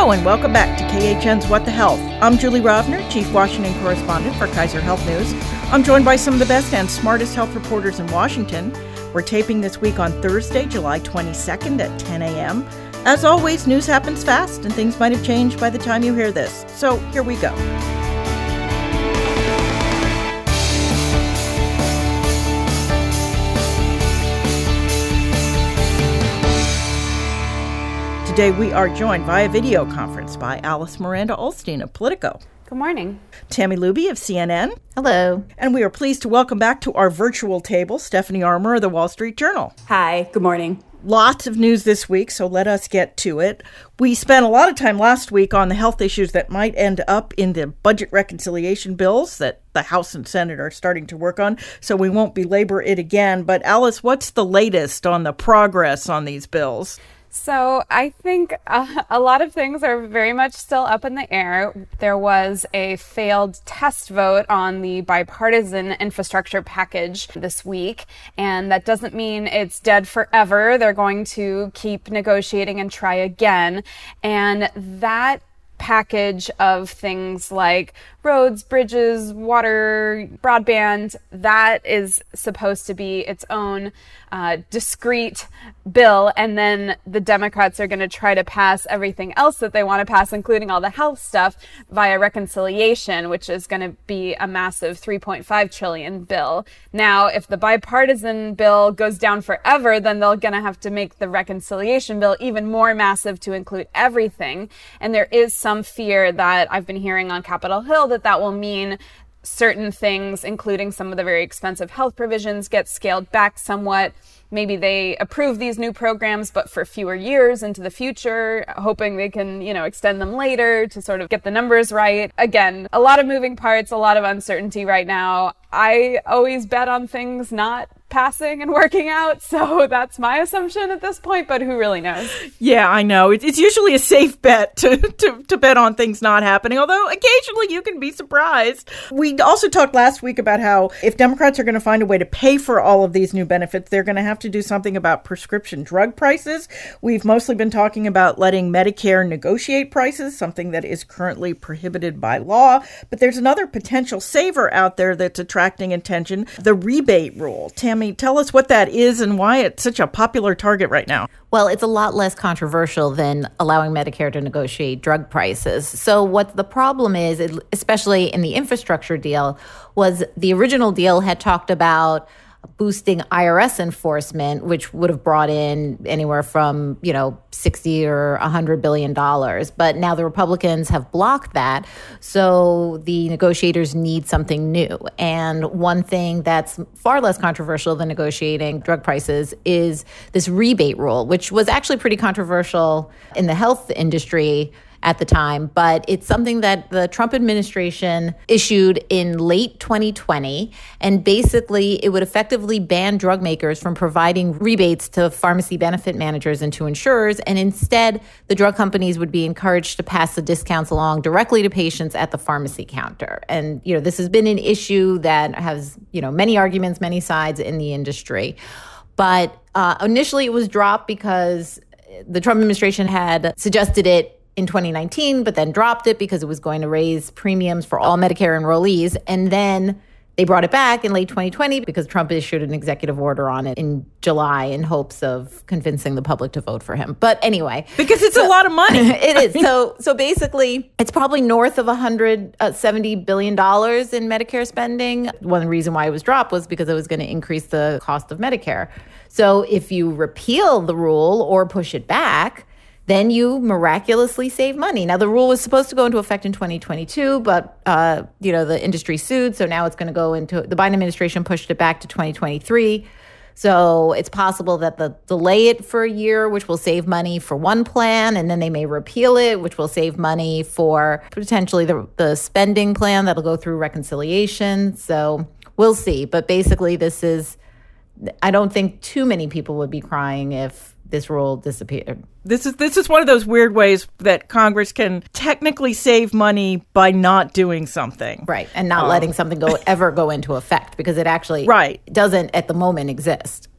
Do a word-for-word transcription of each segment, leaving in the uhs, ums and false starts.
Hello and welcome back to K H N's What the Health. I'm Julie Rovner, Chief Washington Correspondent for Kaiser Health News. I'm joined by some of the best and smartest health reporters in Washington. We're taping this week on Thursday, July twenty-second at ten a.m. As always, news happens fast and things might have changed by the time you hear this. So here we go. Today we are joined via video conference by Alice Miranda Ollstein of Politico. Good morning. Tammy Luby of C N N. Hello. And we are pleased to welcome back to our virtual table Stephanie Armour of the Wall Street Journal. Hi, good morning. Lots of news this week, so let us get to it. We spent a lot of time last week on the health issues that might end up in the budget reconciliation bills that the House and Senate are starting to work on, so we won't belabor it again. But Alice, what's the latest on the progress on these bills? So I think uh, a lot of things are very much still up in the air. There was a failed test vote on the bipartisan infrastructure package this week, and that doesn't mean it's dead forever. They're going to keep negotiating and try again. And that package of things like roads, bridges, water, broadband, that is supposed to be its own uh, discrete bill. And then the Democrats are going to try to pass everything else that they want to pass, including all the health stuff, via reconciliation, which is going to be a massive three point five trillion dollars bill. Now, if the bipartisan bill goes down forever, then they're going to have to make the reconciliation bill even more massive to include everything. And there is some fear that I've been hearing on Capitol Hill that that will mean certain things, including some of the very expensive health provisions, get scaled back somewhat. Maybe they approve these new programs, but for fewer years into the future, hoping they can, you know, extend them later to sort of get the numbers right. Again, a lot of moving parts, a lot of uncertainty right now. I always bet on things not passing and working out, so that's my assumption at this point, but who really knows? Yeah, I know. It's usually a safe bet to, to, to bet on things not happening, although occasionally you can be surprised. We also talked last week about how if Democrats are going to find a way to pay for all of these new benefits, they're going to have to do something about prescription drug prices. We've mostly been talking about letting Medicare negotiate prices, something that is currently prohibited by law, but there's another potential saver out there that's attracting attention, the rebate rule. Tammy, tell us what that is and why it's such a popular target right now. Well, it's a lot less controversial than allowing Medicare to negotiate drug prices. So what the problem is, especially in the infrastructure deal, was the original deal had talked about boosting I R S enforcement, which would have brought in anywhere from, you know, sixty or one hundred billion dollars. But now the Republicans have blocked that. So the negotiators need something new. And one thing that's far less controversial than negotiating drug prices is this rebate rule, which was actually pretty controversial in the health industry at the time, but it's something that the Trump administration issued in late twenty twenty, and basically it would effectively ban drug makers from providing rebates to pharmacy benefit managers and to insurers, and instead the drug companies would be encouraged to pass the discounts along directly to patients at the pharmacy counter. And, you know, this has been an issue that has, you know, many arguments, many sides in the industry. But uh, initially it was dropped because the Trump administration had suggested it in twenty nineteen, but then dropped it because it was going to raise premiums for all Medicare enrollees. And then they brought it back in late twenty twenty because Trump issued an executive order on it in July in hopes of convincing the public to vote for him. But anyway. Because it's so, a lot of money. It is. So so basically, it's probably north of one hundred seventy billion dollars in Medicare spending. One reason why it was dropped was because it was going to increase the cost of Medicare. So if you repeal the rule or push it back, then you miraculously save money. Now, the rule was supposed to go into effect in twenty twenty-two, but, uh, you know, the industry sued. So now it's going to go into, the Biden administration pushed it back to twenty twenty-three. So it's possible that they'll delay it for a year, which will save money for one plan, and then they may repeal it, which will save money for potentially the, the spending plan that'll go through reconciliation. So we'll see. But basically, this is, I don't think too many people would be crying if this rule disappeared. This is this is one of those weird ways that Congress can technically save money by not doing something. Right, and not um, letting something go ever go into effect because it actually right. doesn't at the moment exist.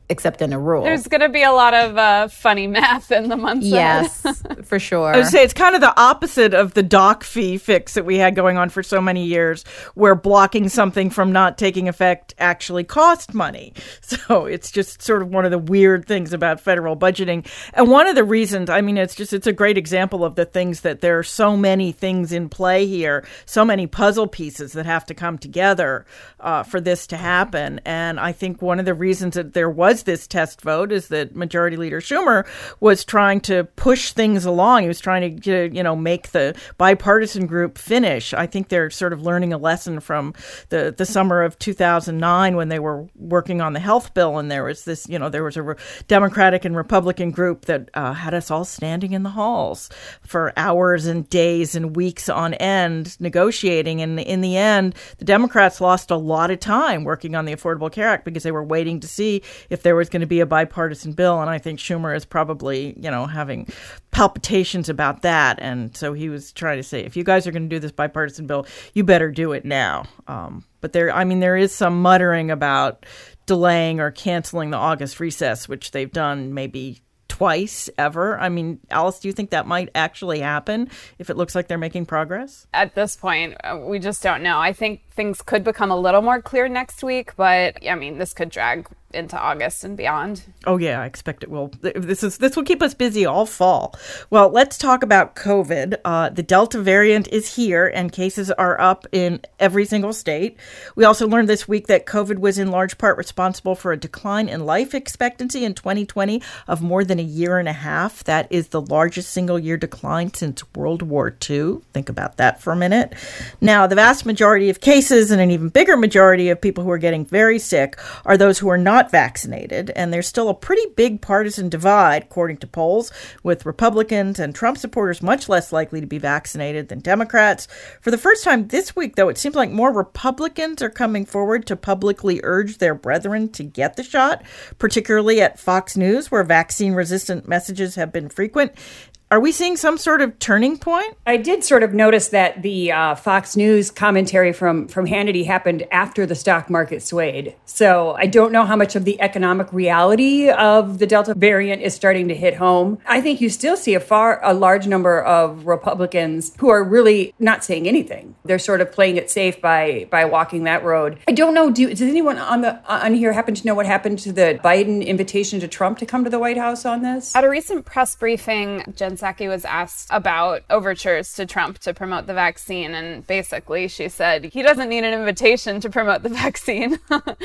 except in a rule. There's going to be a lot of uh, funny math in the months yes, ahead. for sure. I would say it's kind of the opposite of the doc fee fix that we had going on for so many years, where blocking something from not taking effect actually cost money. So it's just sort of one of the weird things about federal budgeting. And one of the reasons, I mean, it's just, it's a great example of the things that there are so many things in play here, so many puzzle pieces that have to come together uh, for this to happen. And I think one of the reasons that there was this test vote is that Majority Leader Schumer was trying to push things along. He was trying to, you know, make the bipartisan group finish. I think they're sort of learning a lesson from the, the summer of two thousand nine when they were working on the health bill. And there was this, you know, there was a re- Democratic and Republican group that uh, had us all standing in the halls for hours and days and weeks on end negotiating. And in the end, the Democrats lost a lot of time working on the Affordable Care Act because they were waiting to see if there was going to be a bipartisan bill. And I think Schumer is probably, you know, having palpitations about that. And so he was trying to say, if you guys are going to do this bipartisan bill, you better do it now. Um, but there, I mean, there is some muttering about delaying or canceling the August recess, which they've done maybe twice ever. I mean, Alice, do you think that might actually happen if it looks like they're making progress? At this point, uh, we just don't know. I think things could become a little more clear next week, but I mean, this could drag into August and beyond. Oh yeah, I expect it will. This is this will keep us busy all fall. Well, let's talk about COVID. Uh, the Delta variant is here, and cases are up in every single state. We also learned this week that COVID was in large part responsible for a decline in life expectancy in twenty twenty of more than a year and a half. That is the largest single-year decline since World War Two. Think about that for a minute. Now, the vast majority of cases and an even bigger majority of people who are getting very sick are those who are not vaccinated, and there's still a pretty big partisan divide, according to polls, with Republicans and Trump supporters much less likely to be vaccinated than Democrats. For the first time this week, though, it seems like more Republicans are coming forward to publicly urge their brethren to get the shot, particularly at Fox News, where vaccine-resistant messages have been frequent. Are we seeing some sort of turning point? I did sort of notice that the uh, Fox News commentary from, from Hannity happened after the stock market swayed. So I don't know how much of the economic reality of the Delta variant is starting to hit home. I think you still see a far a large number of Republicans who are really not saying anything. They're sort of playing it safe by by walking that road. I don't know. Do, does anyone on the on here happen to know what happened to the Biden invitation to Trump to come to the White House on this? At a recent press briefing, Jen Psaki was asked about overtures to Trump to promote the vaccine, and basically she said he doesn't need an invitation to promote the vaccine.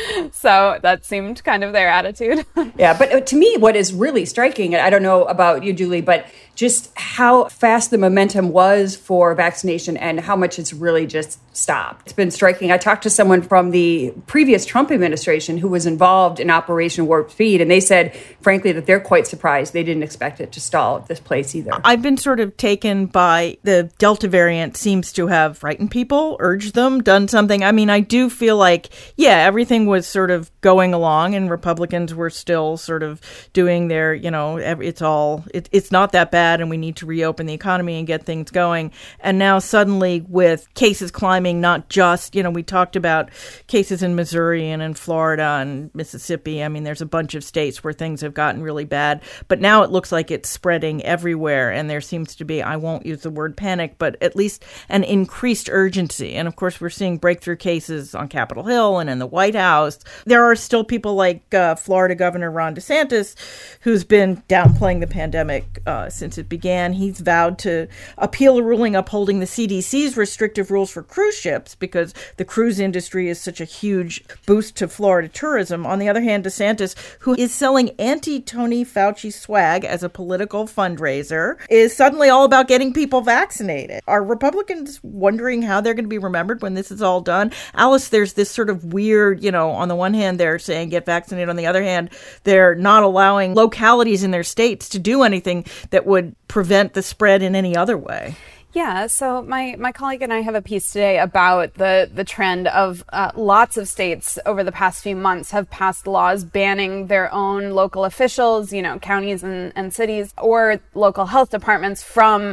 So that seemed kind of their attitude. Yeah, but to me, what is really striking, I don't know about you, Julie, but just how fast the momentum was for vaccination and how much it's really just stopped. It's been striking. I talked to someone from the previous Trump administration who was involved in Operation Warp Speed, and they said, frankly, that they're quite surprised. They didn't expect it to stall at this place either. I've been sort of taken by the Delta variant seems to have frightened people, urged them, done something. I mean, I do feel like, yeah, everything was sort of going along and Republicans were still sort of doing their, you know, it's all, it, it's not that bad and we need to reopen the economy and get things going. And now suddenly with cases climbing, not just, you know, we talked about cases in Missouri and in Florida and Mississippi. I mean, there's a bunch of states where things have gotten really bad, but now it looks like it's spreading everywhere. And there seems to be, I won't use the word panic, but at least an increased urgency. And of course, we're seeing breakthrough cases on Capitol Hill and in the White House. There are still people like uh, Florida Governor Ron DeSantis, who's been downplaying the pandemic uh, since it began. He's vowed to appeal a ruling upholding the C D C's restrictive rules for cruise ships because the cruise industry is such a huge boost to Florida tourism. On the other hand, DeSantis, who is selling anti-Tony Fauci swag as a political fundraiser, is suddenly all about getting people vaccinated. Are Republicans wondering how they're going to be remembered when this is all done? Alice, there's this sort of weird, you know, on the one hand, they're saying get vaccinated. On the other hand, they're not allowing localities in their states to do anything that would prevent the spread in any other way. Yeah, so my, my colleague and I have a piece today about the, the trend of uh, lots of states over the past few months have passed laws banning their own local officials, you know, counties and, and cities or local health departments from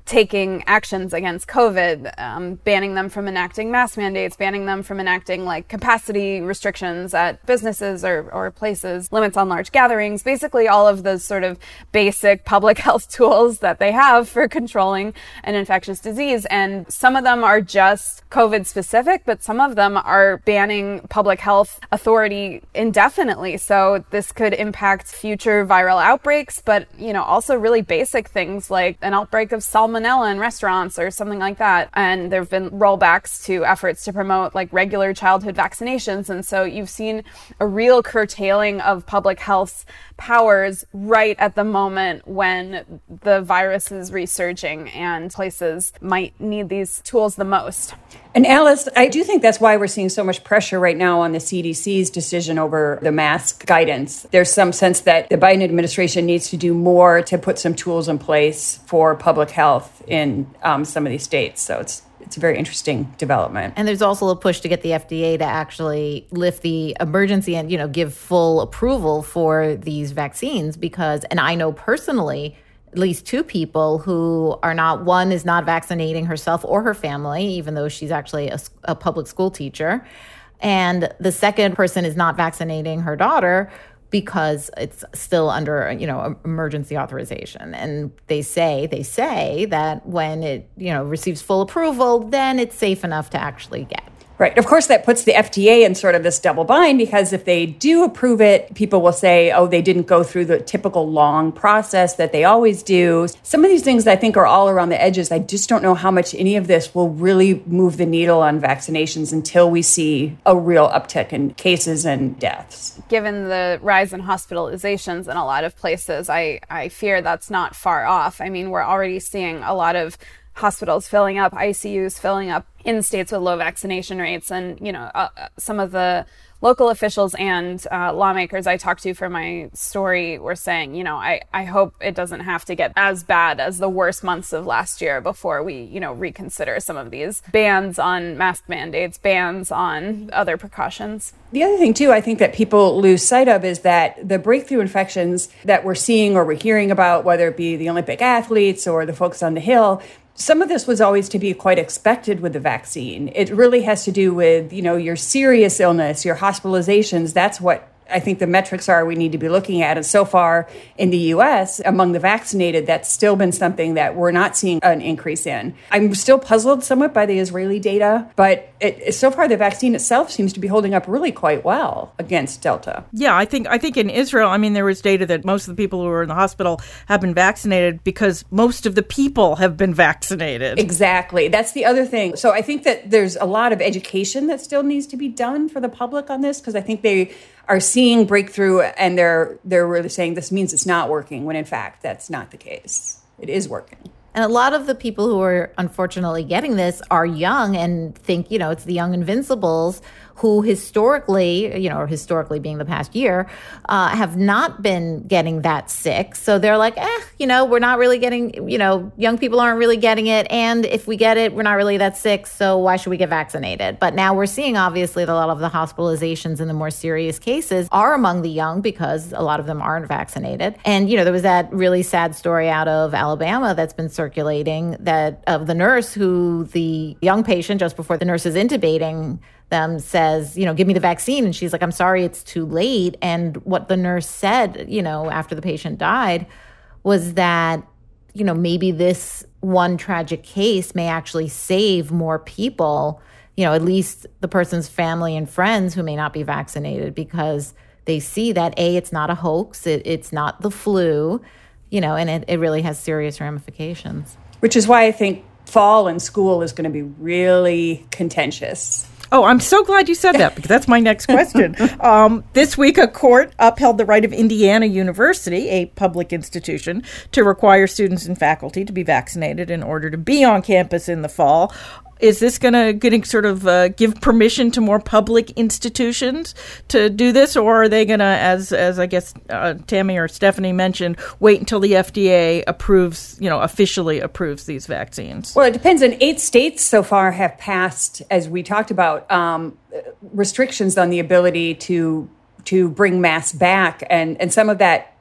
taking actions against COVID, um, banning them from enacting mask mandates, banning them from enacting like capacity restrictions at businesses or, or places, limits on large gatherings, basically all of those sort of basic public health tools that they have for controlling an infectious disease. And some of them are just COVID specific, but some of them are banning public health authority indefinitely. So this could impact future viral outbreaks, but, you know, also really basic things like an outbreak of salmonella in restaurants or something like that. And there have been rollbacks to efforts to promote like regular childhood vaccinations. And so you've seen a real curtailing of public health's powers right at the moment when the virus is resurging and places might need these tools the most. And Alice, I do think that's why we're seeing so much pressure right now on the C D C's decision over the mask guidance. There's some sense that the Biden administration needs to do more to put some tools in place for public health in um, some of these states. So it's It's a very interesting development. And there's also a push to get the F D A to actually lift the emergency and, you know, give full approval for these vaccines because, and I know personally, at least two people who are not, one is not vaccinating herself or her family, even though she's actually a, a public school teacher. And the second person is not vaccinating her daughter because it's still under, you know, emergency authorization. And they say, they say that when it, you know, receives full approval, then it's safe enough to actually get. Right. Of course, that puts the F D A in sort of this double bind because if they do approve it, people will say, oh, they didn't go through the typical long process that they always do. Some of these things I think are all around the edges. I just don't know how much any of this will really move the needle on vaccinations until we see a real uptick in cases and deaths. Given the rise in hospitalizations in a lot of places, I, I fear that's not far off. I mean, we're already seeing a lot of hospitals filling up, I C Us filling up in states with low vaccination rates. And, you know, uh, some of the local officials and uh, lawmakers I talked to for my story were saying, you know, I, I hope it doesn't have to get as bad as the worst months of last year before we, you know, reconsider some of these bans on mask mandates, bans on other precautions. The other thing, too, I think that people lose sight of is that the breakthrough infections that we're seeing or we're hearing about, whether it be the Olympic athletes or the folks on the Hill, some of this was always to be quite expected with the vaccine. It really has to do with, you know, your serious illness, your hospitalizations. That's what I think the metrics are we need to be looking at. And so far in the U S, among the vaccinated, that's still been something that we're not seeing an increase in. I'm still puzzled somewhat by the Israeli data, but it, so far the vaccine itself seems to be holding up really quite well against Delta. Yeah, I think I think in Israel, I mean, there was data that most of the people who are in the hospital have been vaccinated because most of the people have been vaccinated. Exactly. That's the other thing. So I think that there's a lot of education that still needs to be done for the public on this because I think they are seeing breakthrough and they're they're really saying this means it's not working, when in fact that's not the case. It is working. And a lot of the people who are unfortunately getting this are young and think, you know, it's the young invincibles who historically, you know, or historically being the past year, uh, have not been getting that sick. So they're like, eh, you know, we're not really getting, you know, young people aren't really getting it. And if we get it, we're not really that sick. So why should we get vaccinated? But now we're seeing, obviously, that a lot of the hospitalizations and the more serious cases are among the young because a lot of them aren't vaccinated. And, you know, there was that really sad story out of Alabama that's been circulating that of the nurse who the young patient, just before the nurse is intubating them, says, you know, give me the vaccine. And she's like, I'm sorry, it's too late. And what the nurse said, you know, after the patient died was that, you know, maybe this one tragic case may actually save more people, you know, at least the person's family and friends who may not be vaccinated, because they see that, A, it's not a hoax, it, it's not the flu, you know, and it, it really has serious ramifications. Which is why I think fall and school is going to be really contentious. Oh, I'm so glad you said that, because that's my next question. Um, this week, a court upheld the right of Indiana University, a public institution, to require students and faculty to be vaccinated in order to be on campus in the fall. Is this going to getting sort of uh, give permission to more public institutions to do this, or are they going to, as as I guess uh, Tammy or Stephanie mentioned, wait until the F D A approves, you know, officially approves these vaccines? Well, it depends. And eight states so far have passed, as we talked about, um, restrictions on the ability to to bring masks back, and and some of that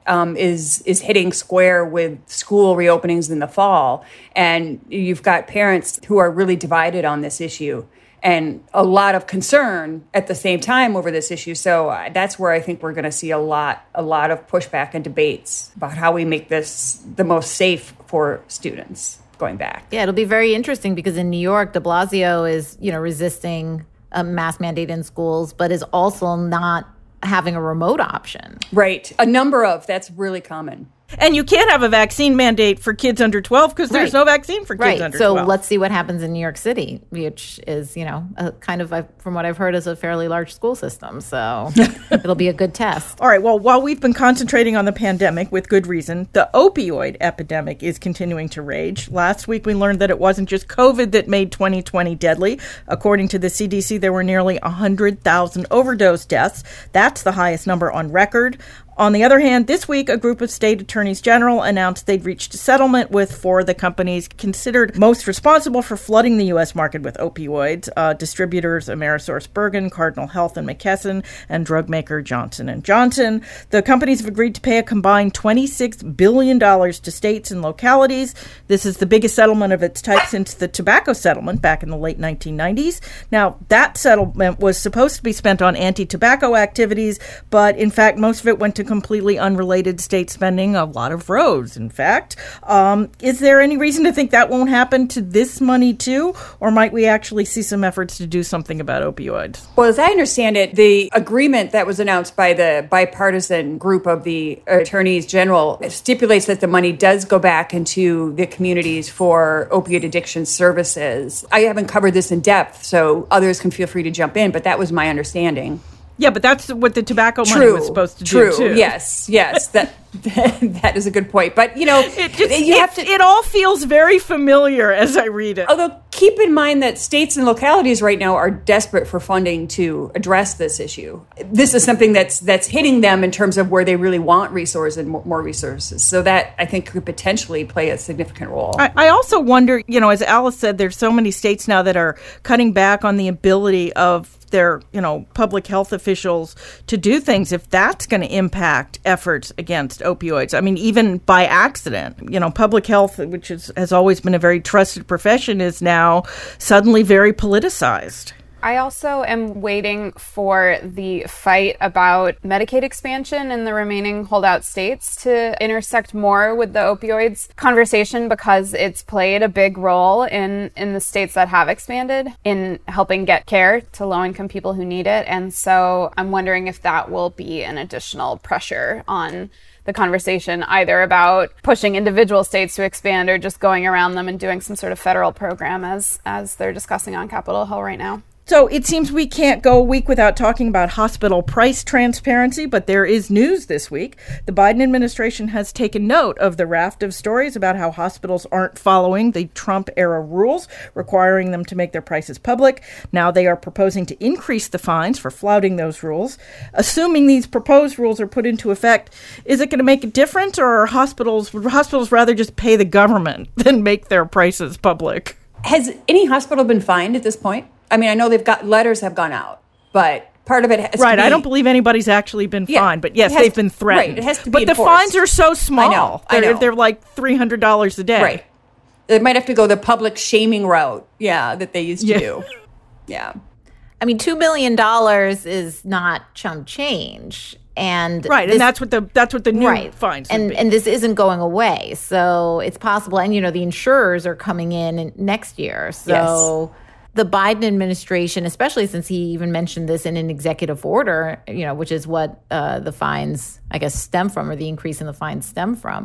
um, is is hitting square with school reopenings in the fall. And you've got parents who are really divided on this issue and a lot of concern at the same time over this issue. So uh, that's where I think we're going to see a lot, a lot of pushback and debates about how we make this the most safe for students going back. Yeah, it'll be very interesting because in New York, de Blasio is, you know, resisting a mask mandate in schools, but is also not having a remote option. Right. A number of, that's really common. And you can't have a vaccine mandate for kids under twelve because there's right. no vaccine for kids right. under so twelve. So let's see what happens in New York City, which is, you know, a kind of, from what I've heard, is a fairly large school system. So it'll be a good test. All right. Well, while we've been concentrating on the pandemic with good reason, the opioid epidemic is continuing to rage. Last week, we learned that it wasn't just COVID that made twenty twenty deadly. According to the C D C, there were nearly one hundred thousand overdose deaths. That's the highest number on record. On the other hand, this week, a group of state attorneys general announced they'd reached a settlement with four of the companies considered most responsible for flooding the U S market with opioids, uh, distributors AmerisourceBergen, Cardinal Health and McKesson, and drug maker Johnson and Johnson. The companies have agreed to pay a combined twenty-six billion dollars to states and localities. This is the biggest settlement of its type since the tobacco settlement back in the late nineteen nineties. Now, that settlement was supposed to be spent on anti-tobacco activities, but in fact, most of it went to completely unrelated state spending, a lot of roads, in fact. Um, is there any reason to think that won't happen to this money, too? Or might we actually see some efforts to do something about opioids? Well, as I understand it, the agreement that was announced by the bipartisan group of the attorneys general stipulates that the money does go back into the communities for opioid addiction services. I haven't covered this in depth, so others can feel free to jump in, but that was my understanding. Yeah, but that's what the tobacco True. money was supposed to True. do, too. Yes, yes. That, that is a good point. But, you know, it, just, you it, have to... it all feels very familiar as I read it. Although, keep in mind that states and localities right now are desperate for funding to address this issue. This is something that's that's hitting them in terms of where they really want resources and more, more resources. So that, I think, could potentially play a significant role. I, I also wonder, you know, as Alice said, there's so many states now that are cutting back on the ability of their, you know, public health officials to do things, if that's going to impact efforts against opioids. I mean, even by accident, you know, public health, which is, has always been a very trusted profession, is now suddenly very politicized. I also am waiting for the fight about Medicaid expansion in the remaining holdout states to intersect more with the opioids conversation, because it's played a big role in, in the states that have expanded in helping get care to low-income people who need it. And so I'm wondering if that will be an additional pressure on the conversation, either about pushing individual states to expand or just going around them and doing some sort of federal program as as they're discussing on Capitol Hill right now. So it seems we can't go a week without talking about hospital price transparency, but there is news this week. The Biden administration has taken note of the raft of stories about how hospitals aren't following the Trump-era rules, requiring them to make their prices public. Now they are proposing to increase the fines for flouting those rules. Assuming these proposed rules are put into effect, is it going to make a difference, or are hospitals, would hospitals rather just pay the government than make their prices public? Has any hospital been fined at this point? I mean, I know they've got letters have gone out, but part of it has right. to be... I don't believe anybody's actually been Yeah, fined, but yes, it has they've to- been threatened. right, it has to be but the enforced. fines are so small. I know, I They're, know. they're like three hundred dollars a day. Right. They might have to go the public shaming route, yeah, that they used to Yeah. do. Yeah. I mean, two million dollars is not chump change. And Right, this- and that's what the that's what the new right. fines would and be. and this isn't going away, so it's possible. And you know, the insurers are coming in in next year, so the Biden administration, especially since he even mentioned this in an executive order, you know, which is what uh, the fines, I guess, stem from, or the increase in the fines stem from.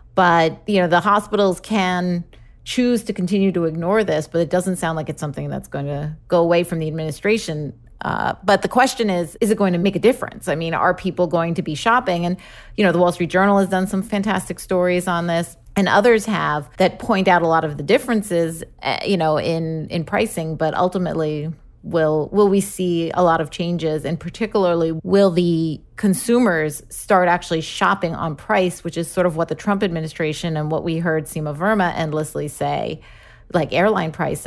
But you know, the hospitals can choose to continue to ignore this, but it doesn't sound like it's something that's going to go away from the administration. Uh, but the question is, is it going to make a difference? I mean, are people going to be shopping? And, you know, the Wall Street Journal has done some fantastic stories on this, and others have, that point out a lot of the differences, uh, you know, in, in pricing. But ultimately, will will we see a lot of changes? And particularly, will the consumers start actually shopping on price, which is sort of what the Trump administration and what we heard Seema Verma endlessly say, like airline prices.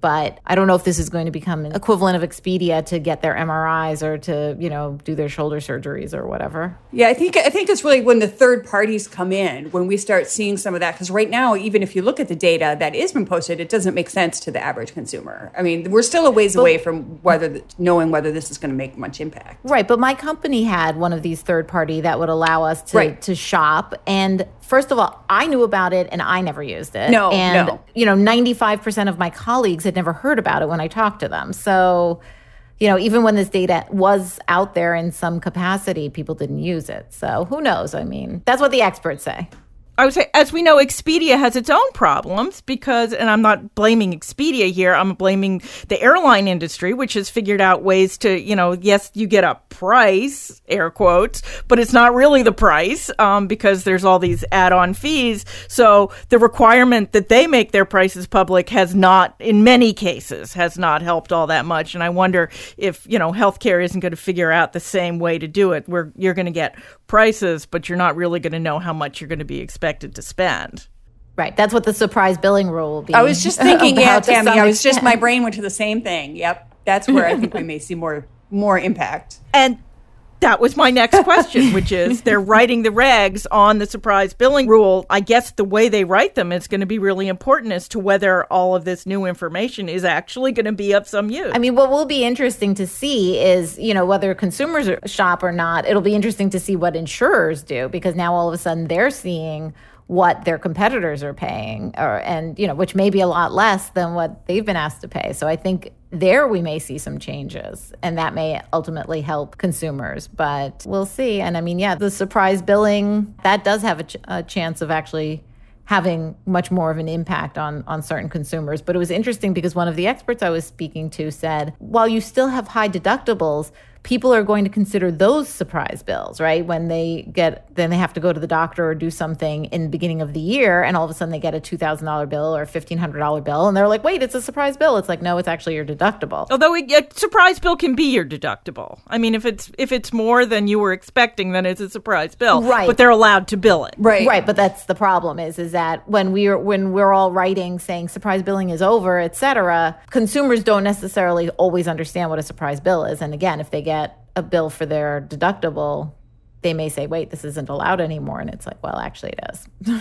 But I don't know if this is going to become an equivalent of Expedia to get their M R Is or to, you know, do their shoulder surgeries or whatever. Yeah, I think I think it's really when the third parties come in, when we start seeing some of that. Because right now, even if you look at the data that is been posted, it doesn't make sense to the average consumer. I mean, we're still a ways but, away from whether the, knowing whether this is going to make much impact. Right, but my company had one of these third party that would allow us to, right. to shop. And first of all, I knew about it and I never used it. No, and, no. you know, ninety-five percent of my colleagues had never heard about it when I talked to them. So, you know, even when this data was out there in some capacity, people didn't use it. So who knows? I mean, that's what the experts say. I would say, as we know, Expedia has its own problems because, and I'm not blaming Expedia here, I'm blaming the airline industry, which has figured out ways to, you know, yes, you get a price, air quotes, but it's not really the price um, because there's all these add-on fees. So the requirement that they make their prices public has not, in many cases, has not helped all that much. And I wonder if, you know, healthcare isn't going to figure out the same way to do it, where you're going to get prices, but you're not really going to know how much you're going to be expected to spend. Right. That's what the surprise billing rule will be. I was just thinking, yeah, to Tammy, I was extent. just, my brain went to the same thing. Yep. That's where I think we may see more more impact. And that was my next question, which is they're writing the regs on the surprise billing rule. I guess the way they write them is going to be really important as to whether all of this new information is actually going to be of some use. I mean, what will be interesting to see is, you know, whether consumers shop or not, it'll be interesting to see what insurers do, because now all of a sudden they're seeing what their competitors are paying, or and, you know, which may be a lot less than what they've been asked to pay. So I think there we may see some changes, and that may ultimately help consumers, but we'll see. And I mean, yeah, the surprise billing, that does have a, ch- a chance of actually having much more of an impact on, on certain consumers. But it was interesting because one of the experts I was speaking to said, while you still have high deductibles, people are going to consider those surprise bills, right? When they get, then they have to go to the doctor or do something in the beginning of the year, and all of a sudden they get a two thousand dollars bill or a fifteen hundred dollars bill, and they're like, wait, it's a surprise bill. It's like, no, it's actually your deductible. Although a surprise bill can be your deductible. I mean, if it's if it's more than you were expecting, then it's a surprise bill. Right. But they're allowed to bill it. Right. Right, but that's the problem is, is that when we're, when we're all writing saying surprise billing is over, et cetera, consumers don't necessarily always understand what a surprise bill is. And again, if they get a bill for their deductible, they may say, wait, this isn't allowed anymore. And it's like, well, actually it is.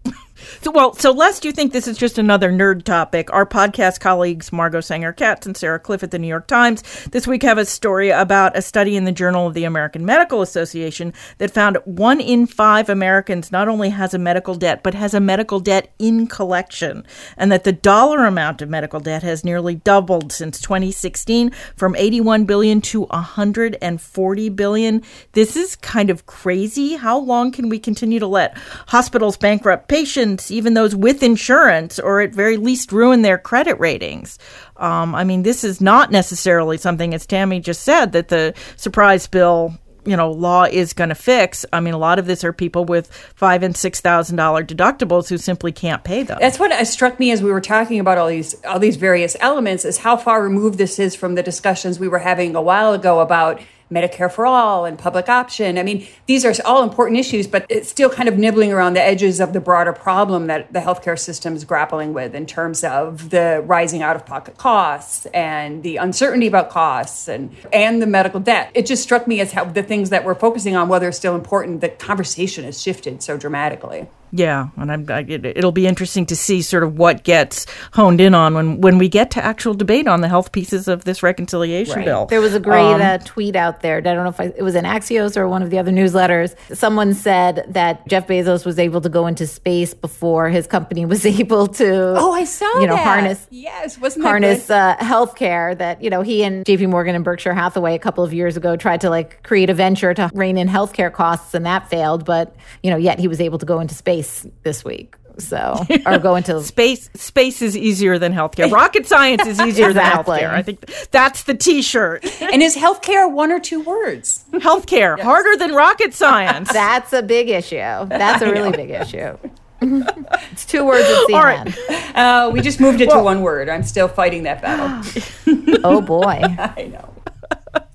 So, well, so lest you think this is just another nerd topic, our podcast colleagues Margot Sanger-Katz and Sarah Cliff at the New York Times this week have a story about a study in the Journal of the American Medical Association that found one in five Americans not only has a medical debt, but has a medical debt in collection, and that the dollar amount of medical debt has nearly doubled since twenty sixteen from eighty-one billion dollars to one hundred forty billion dollars. This is kind of crazy. How long can we continue to let hospitals bankrupt patients, even those with insurance, or at very least ruin their credit ratings? Um, I mean, this is not necessarily something, as Tammy just said, that the surprise bill, you know, law is going to fix. I mean, a lot of this are people with five and six thousand dollar deductibles who simply can't pay them. That's what struck me as we were talking about all these all these various elements, is how far removed this is from the discussions we were having a while ago about Medicare for all and public option. I mean, these are all important issues, but it's still kind of nibbling around the edges of the broader problem that the healthcare system is grappling with in terms of the rising out-of-pocket costs and the uncertainty about costs and, and the medical debt. It just struck me as how the things that we're focusing on, whether it's still important, the conversation has shifted so dramatically. Yeah, and I'm, I, it, it'll be interesting to see sort of what gets honed in on when, when we get to actual debate on the health pieces of this reconciliation Right. bill. There was a great Um, uh, tweet out there. I don't know if I, it was in Axios or one of the other newsletters. Someone said that Jeff Bezos was able to go into space before his company was able to. Oh, I saw you know, that. harness. Yes, wasn't that harness good? uh, healthcare. That, you know, he and J P Morgan and Berkshire Hathaway a couple of years ago tried to like create a venture to rein in healthcare costs, and that failed. But you know, yet he was able to go into space this week. So, or go into space. Space is easier than healthcare. Rocket science is easier Exactly. than healthcare. I think that's the T-shirt. And is healthcare one or two words? Healthcare harder than rocket science. That's a big issue. That's a really big issue. It's two words at C N N. All right. Uh, we just moved it well, to one word. I'm still fighting that battle. Oh boy. I know.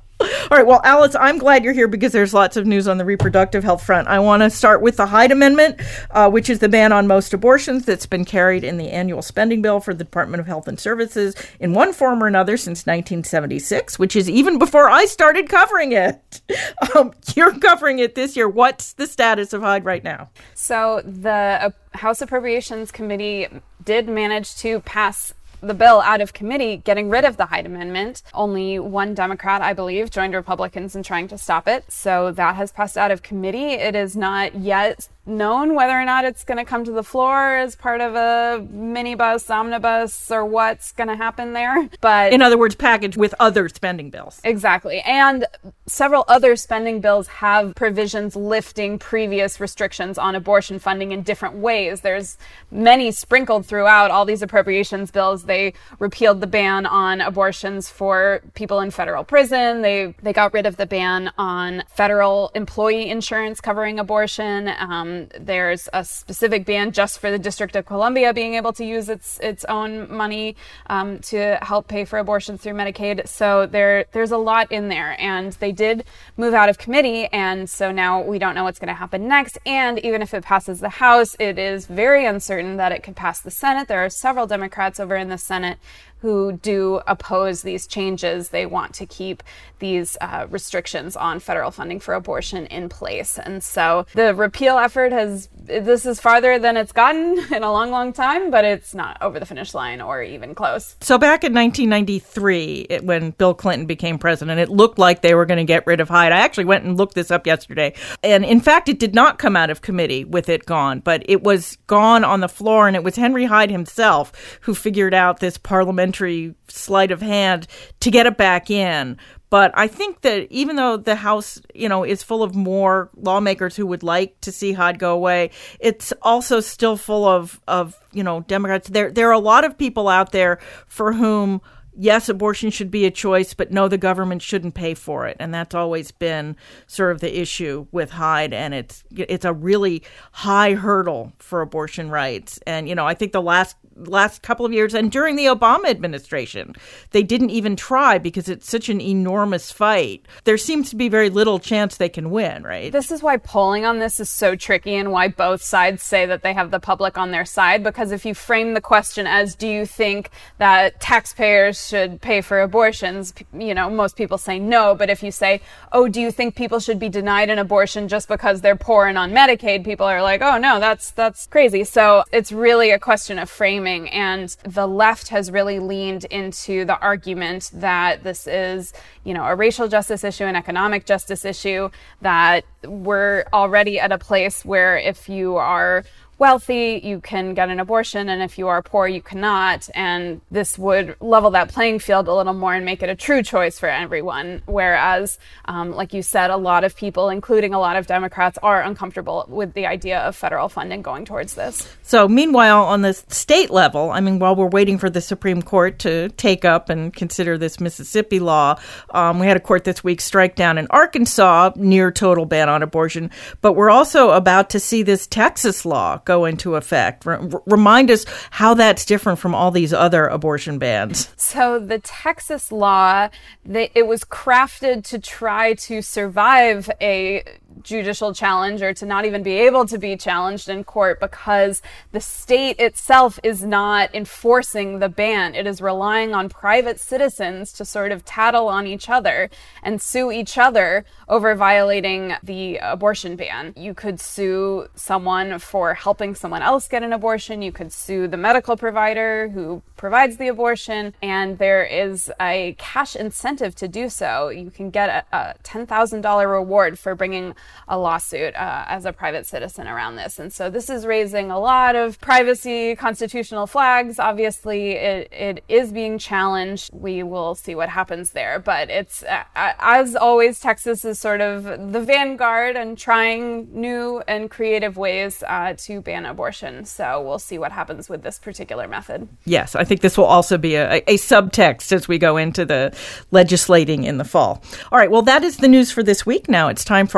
All right. Well, Alice, I'm glad you're here because there's lots of news on the reproductive health front. I want to start with the Hyde Amendment, uh, which is the ban on most abortions that's been carried in the annual spending bill for the Department of Health and Services in one form or another since nineteen seventy-six, which is even before I started covering it. Um, you're covering it this year. What's the status of Hyde right now? So the uh, House Appropriations Committee did manage to pass the bill out of committee, getting rid of the Hyde Amendment. Only one Democrat, I believe, joined Republicans in trying to stop it. So that has passed out of committee. It is not yet known whether or not it's going to come to the floor as part of a minibus, omnibus, or what's going to happen there. But in other words, packaged with other spending bills. Exactly. And several other spending bills have provisions lifting previous restrictions on abortion funding in different ways. There's many sprinkled throughout all these appropriations bills. They repealed the ban on abortions for people in federal prison. They they got rid of the ban on federal employee insurance covering abortion. Um, there's a specific ban just for the District of Columbia being able to use its its own money um, to help pay for abortions through Medicaid. So there there's a lot in there, and they did move out of committee, and so now we don't know what's going to happen next. And even if it passes the House, it is very uncertain that it could pass the Senate. There are several Democrats over in the Senate who do oppose these changes. They want to keep these uh, restrictions on federal funding for abortion in place. And so the repeal effort has, this is farther than it's gotten in a long, long time, but it's not over the finish line or even close. So back in nineteen ninety-three, it, when Bill Clinton became president, it looked like they were going to get rid of Hyde. I actually went and looked this up yesterday. And in fact, it did not come out of committee with it gone, but it was gone on the floor. And it was Henry Hyde himself who figured out this parliamentary sleight of hand to get it back in. But I think that even though the House, you know, is full of more lawmakers who would like to see Hyde go away, it's also still full of, of you know, Democrats. There, there are a lot of people out there for whom, yes, abortion should be a choice, but no, the government shouldn't pay for it. And that's always been sort of the issue with Hyde. And it's it's a really high hurdle for abortion rights. And, you know, I think the last last couple of years and during the Obama administration, they didn't even try because it's such an enormous fight. There seems to be very little chance they can win, right? This is why polling on this is so tricky and why both sides say that they have the public on their side. Because if you frame the question as, do you think that taxpayers should pay for abortions? You know, most people say no. But if you say, oh, do you think people should be denied an abortion just because they're poor and on Medicaid? People are like, oh, no, that's that's crazy. So it's really a question of framing. And the left has really leaned into the argument that this is, you know, a racial justice issue, an economic justice issue, that we're already at a place where if you are wealthy, you can get an abortion, and if you are poor, you cannot. And this would level that playing field a little more and make it a true choice for everyone. Whereas, um, like you said, a lot of people, including a lot of Democrats, are uncomfortable with the idea of federal funding going towards this. So meanwhile, on the state level, I mean, while we're waiting for the Supreme Court to take up and consider this Mississippi law, um, we had a court this week strike down in Arkansas near total ban on abortion. But we're also about to see this Texas law go into effect. R- remind us how that's different from all these other abortion bans. So the Texas law, they, it was crafted to try to survive a judicial challenge or to not even be able to be challenged in court because the state itself is not enforcing the ban. It is relying on private citizens to sort of tattle on each other and sue each other over violating the abortion ban. You could sue someone for helping someone else get an abortion. You could sue the medical provider who provides the abortion, and there is a cash incentive to do so. You can get a, a ten thousand dollars reward for bringing a lawsuit uh, as a private citizen around this. And so this is raising a lot of privacy constitutional flags. Obviously, it, it is being challenged. We will see what happens there. But it's, uh, as always, Texas is sort of the vanguard and trying new and creative ways uh, to ban abortion. So we'll see what happens with this particular method. Yes, I think this will also be a, a subtext as we go into the legislating in the fall. All right, well, that is the news for this week. Now it's time for our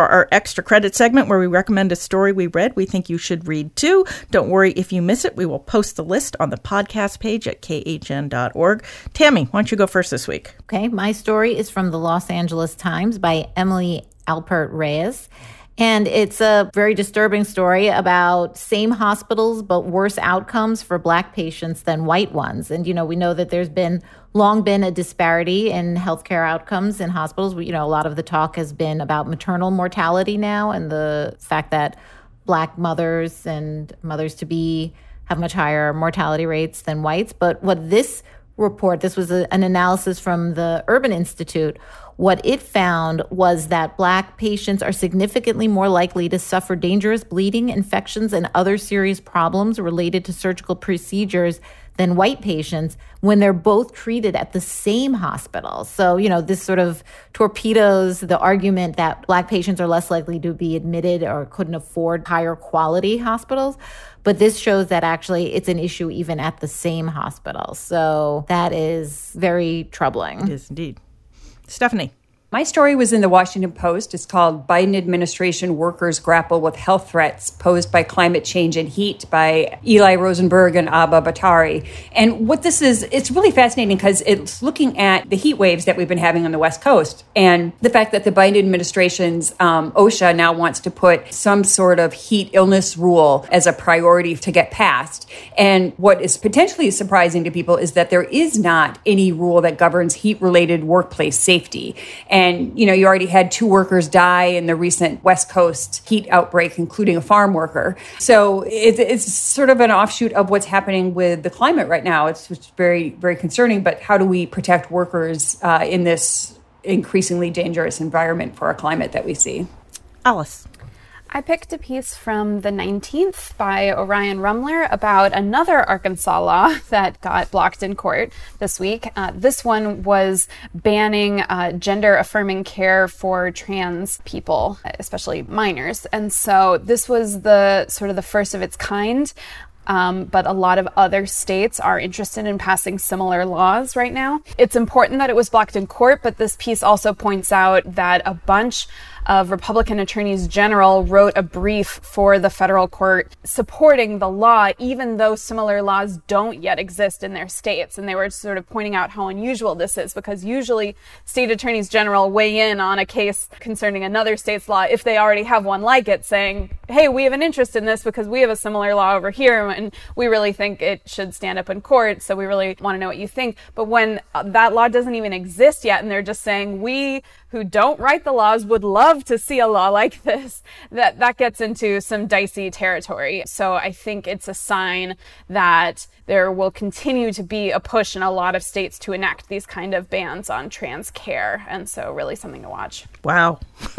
extra credit segment where we recommend a story we read we think you should read too. Don't worry if you miss it. We will post the list on the podcast page at k h n dot org. Tammy, why don't you go first this week? Okay, my story is from the Los Angeles Times by Emily Alpert Reyes. And it's a very disturbing story about same hospitals, but worse outcomes for Black patients than white ones. And, you know, we know that there's been long been a disparity in healthcare outcomes in hospitals. We, you know, a lot of the talk has been about maternal mortality now and the fact that Black mothers and mothers-to-be have much higher mortality rates than whites. But what this report, this was a, an analysis from the Urban Institute, what it found was that Black patients are significantly more likely to suffer dangerous bleeding, infections, and other serious problems related to surgical procedures than white patients when they're both treated at the same hospital. So, you know, this sort of torpedoes the argument that Black patients are less likely to be admitted or couldn't afford higher quality hospitals. But this shows that actually it's an issue even at the same hospital. So that is very troubling. It is indeed. Stephanie. My story was in the Washington Post. It's called Biden Administration Workers Grapple with Health Threats Posed by Climate Change and Heat by Eli Rosenberg and Abba Batari. And what this is, it's really fascinating because it's looking at the heat waves that we've been having on the West Coast and the fact that the Biden administration's um, OSHA now wants to put some sort of heat illness rule as a priority to get passed. And what is potentially surprising to people is that there is not any rule that governs heat-related workplace safety. And And, you know, you already had two workers die in the recent West Coast heat outbreak, including a farm worker. So it, it's sort of an offshoot of what's happening with the climate right now. It's, it's very, very concerning. But how do we protect workers uh, in this increasingly dangerous environment for our climate that we see? Alice. I picked a piece from the nineteenth by Orion Rumler about another Arkansas law that got blocked in court this week. Uh, this one was banning uh, gender-affirming care for trans people, especially minors. And so this was the sort of the first of its kind. Um, but a lot of other states are interested in passing similar laws right now. It's important that it was blocked in court, but this piece also points out that a bunch of Republican attorneys general wrote a brief for the federal court supporting the law, even though similar laws don't yet exist in their states. And they were sort of pointing out how unusual this is, because usually state attorneys general weigh in on a case concerning another state's law if they already have one like it, saying, hey, we have an interest in this because we have a similar law over here and we really think it should stand up in court, so we really want to know what you think. But when that law doesn't even exist yet and they're just saying, we who don't write the laws would love to see a law like this, that that gets into some dicey territory. So I think it's a sign that there will continue to be a push in a lot of states to enact these kind of bans on trans care. And so really something to watch. Wow.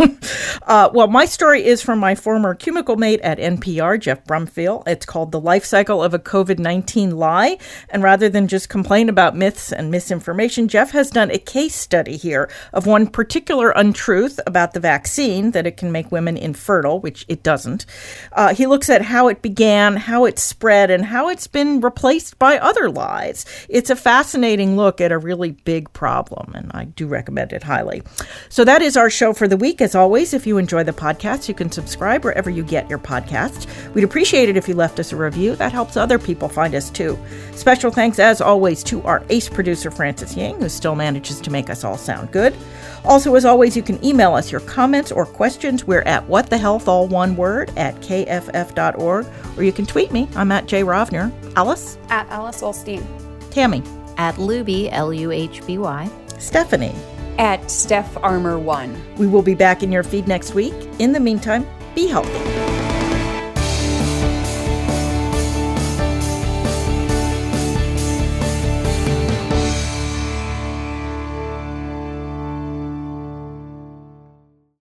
uh, well, my story is from my former cubicle mate at N P R, Jeff Brumfield. It's called The Life Cycle of a COVID nineteen Lie. And rather than just complain about myths and misinformation, Jeff has done a case study here of one particular untruth about the vaccine, that it can make women infertile, which it doesn't. Uh, he looks at how it began, how it spread, and how it's been replaced by other lies. It's a fascinating look at a really big problem, and I do recommend it highly. So that is our show for the week. As always, if you enjoy the podcast, you can subscribe wherever you get your podcasts. We'd appreciate it if you left us a review. That helps other people find us too. Special thanks, as always, to our ace producer, Francis Yang, who still manages to make us all sound good. Also, as always, you can email us your comments or questions. We're at whatthehealth, all one word, at k f f dot org. Or you can tweet me. I'm at Jay Rovner. Alice? At Alice Olstein. Tammy? At Luby, L U H B Y. Stephanie? At Steph Armour one. We will be back in your feed next week. In the meantime, be healthy.